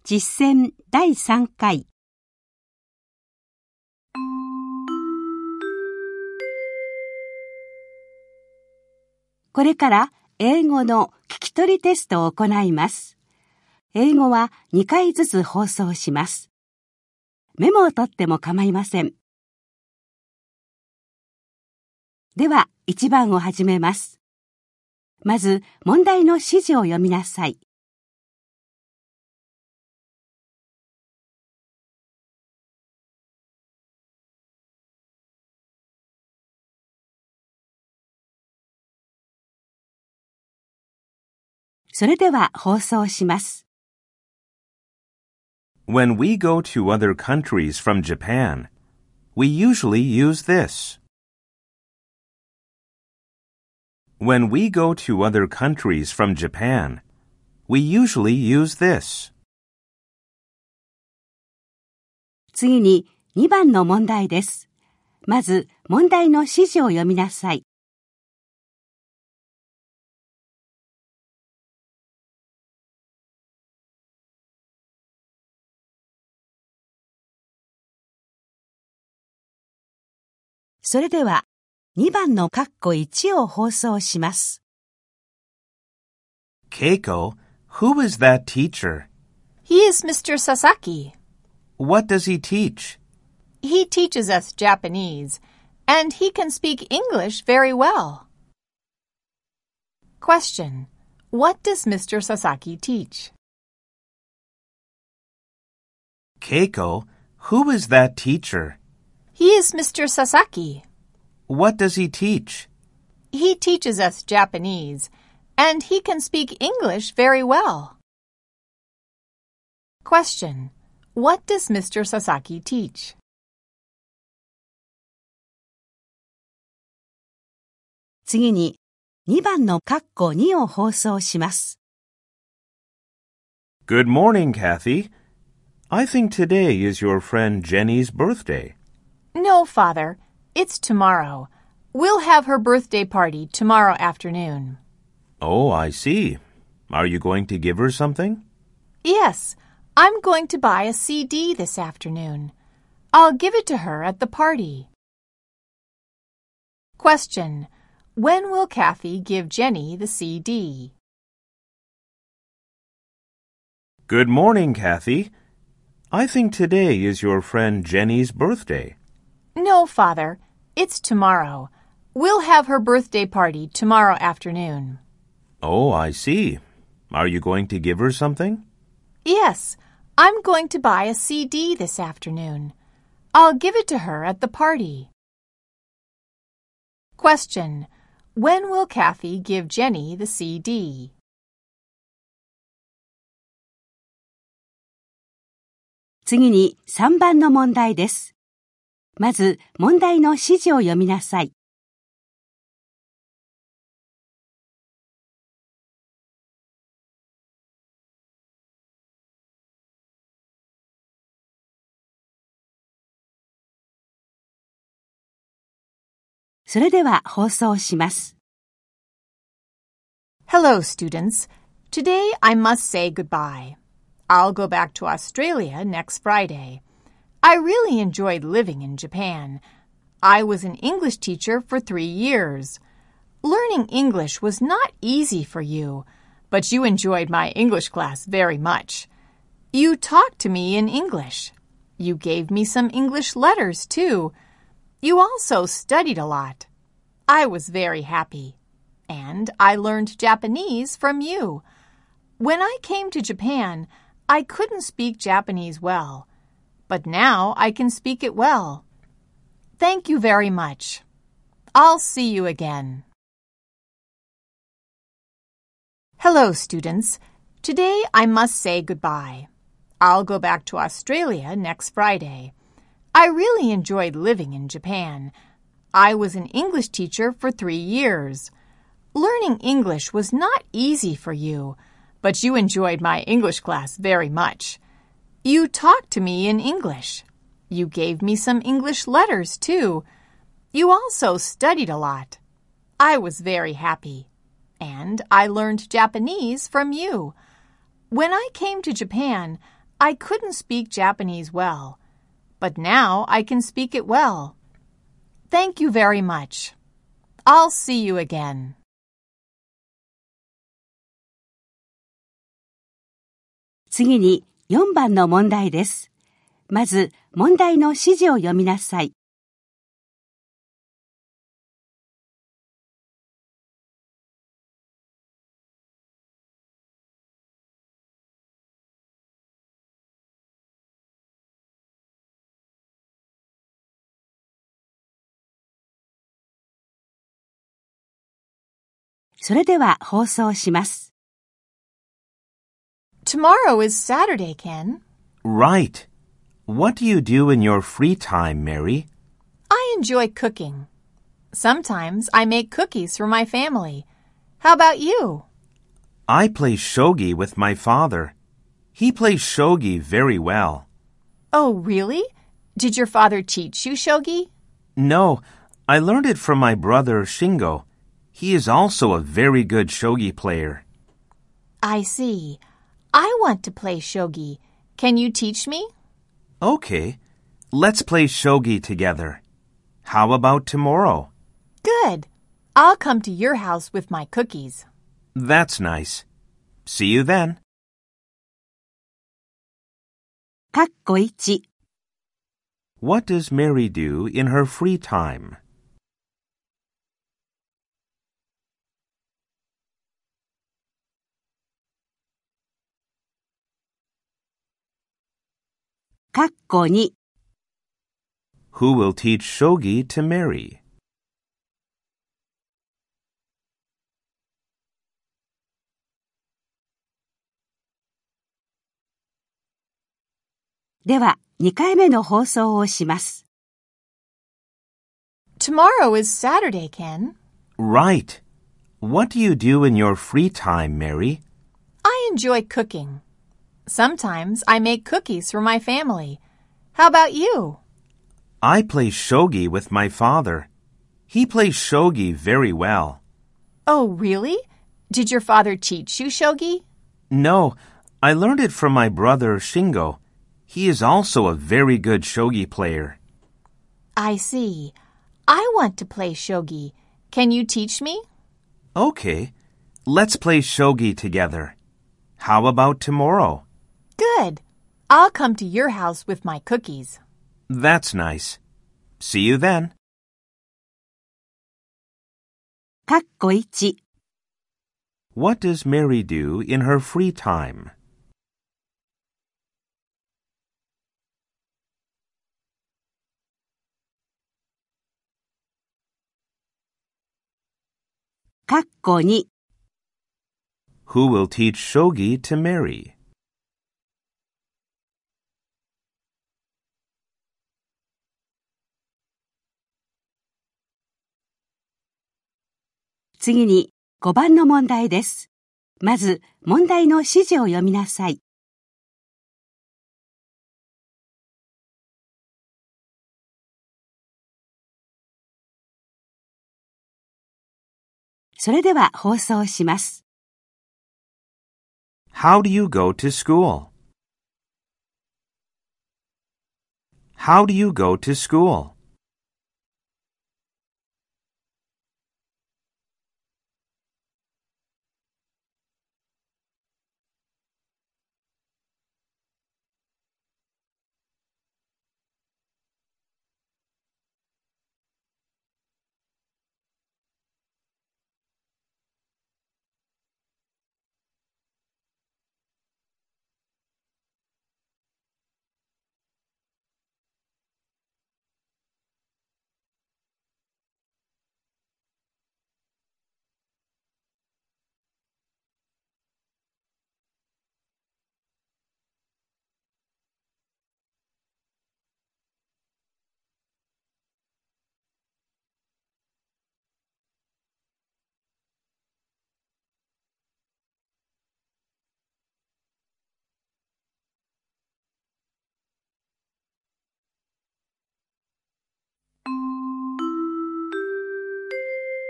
実践第3回。これから英語の聞き取りテストを行います。英語は2回ずつ放送します。メモを取っても構いません。では、1番を始めます。まず、問題の指示を読みなさい。それでは放送します。 When we go to other countries from Japan, we usually use this. When we go to other countries from Japan, we usually use this. 次に2番の問題です。まず、問題の指示を読みなさい。それでは、2番の括弧1を放送します。 Keiko, who is that teacher? He is Mr. Sasaki. What does he teach? He teaches us Japanese, and he can speak English very well. Question. What does Mr. Sasaki teach? Keiko, who is that teacher? He is Mr. Sasaki. What does he teach? He teaches us Japanese, and he can speak English very well. Question. What does Mr. Sasaki teach? 次に2番の括弧2を放送します。 Good morning, Kathy. I think today is your friend Jenny's birthday. No, Father. It's tomorrow. We'll have her birthday party tomorrow afternoon. Oh, I see. Are you going to give her something? Yes, I'm going to buy a CD this afternoon. I'll give it to her at the party. Question. When will Kathy give Jenny the CD? Good morning, Kathy. I think today is your friend Jenny's birthday. No, Father. It's tomorrow. We'll have her birthday party tomorrow afternoon. Oh, I see. Are you going to give her something? Yes, I'm going to buy a CD this afternoon. I'll give it to her at the party. Question. When will Kathy give Jenny the CD? 次に3番の問題です。まず、問題の指示を読みなさい。それでは放送します。 Hello, students. Today I must say goodbye. I'll go back to Australia next Friday. I really enjoyed living in Japan. I was an English teacher for 3 years. Learning English was not easy for you, but you enjoyed my English class very much. You talked to me in English. You gave me some English letters, too. You also studied a lot. I was very happy. And I learned Japanese from you. When I came to Japan, I couldn't speak Japanese well. But now I can speak it well. Thank you very much. I'll see you again. Hello, students. Today I must say goodbye. I'll go back to Australia next Friday. I really enjoyed living in Japan. I was an English teacher for 3 years. Learning English was not easy for you, but you enjoyed my English class very much. You talked to me in English. You gave me some English letters, too. You also studied a lot. I was very happy. And I learned Japanese from you. When I came to Japan, I couldn't speak Japanese well, but now I can speak it well. Thank you very much. I'll see you again. 次に4番の問題です。まず、問題の指示を読みなさい。それでは放送します。 Tomorrow is Saturday, Ken. Right. What do you do in your free time, Mary? I enjoy cooking. Sometimes I make cookies for my family. How about you? I play shogi with my father. He plays shogi very well. Oh, really? Did your father teach you shogi? No, I learned it from my brother Shingo. He is also a very good shogi player. I see. I want to play shogi. Can you teach me? Okay, let's play shogi together. How about tomorrow? Good. I'll come to your house with my cookies. That's nice. See you then. かっこ1。 What does Mary do in her free time? かっこ2。 Who will teach shogi to Mary? では、2回目の放送をします。 Tomorrow is Saturday, Ken. Right. What do you do in your free time, Mary? I enjoy cooking. Sometimes I make cookies for my family. How about you? I play shogi with my father. He plays shogi very well. Oh, really? Did your father teach you shogi? No, I learned it from my brother Shingo. He is also a very good shogi player. I see. I want to play shogi. Can you teach me? Okay, let's play shogi together. How about tomorrow? Good. I'll come to your house with my cookies. That's nice. See you then. かっこ1。 What does Mary do in her free time? かっこ2。 Who will teach shogi to Mary? 次に5番の問題です。まず、問題の指示を読みなさい。それでは放送します。 How do you go to school? How do you go to school?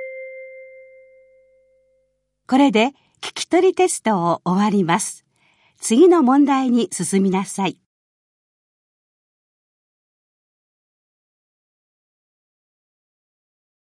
これで聞き取りテストを終わります。 次の問題に進みなさい。